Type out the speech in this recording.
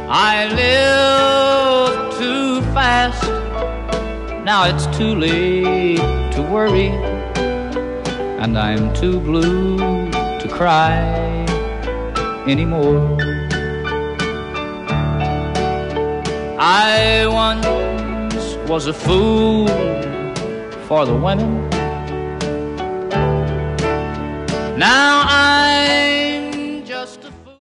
I live too fast. Now it's too late to worry, and I'm too blue to cry anymore. I once was a fool for the women. Now I'm